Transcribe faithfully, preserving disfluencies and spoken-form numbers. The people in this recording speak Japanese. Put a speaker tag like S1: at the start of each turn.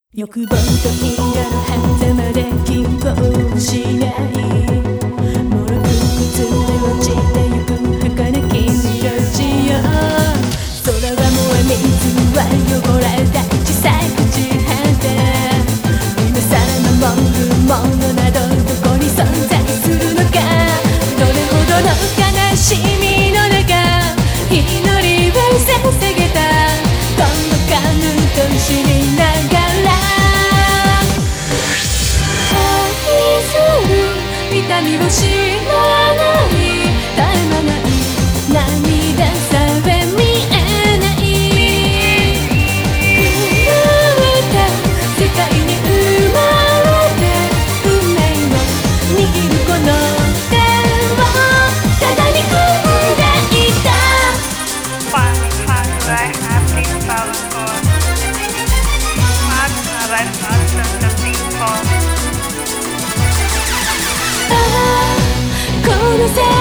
S1: 欲望と因果の狭間で均衡しないもろく崩れ落ちてゆく儚き色地よ空は燃え水は汚れた小さい口果て今更の文句物などどこに存在するのかどれほどの悲しみの中祈りを捧げた届かぬと知りながら痛みを知らない絶え間ない涙さえ見えない生まれた世界に生まれて運命を握るこの手をただに踏んでいた
S2: Why, why do I have these flowers for? Why have I lost something for?
S1: この世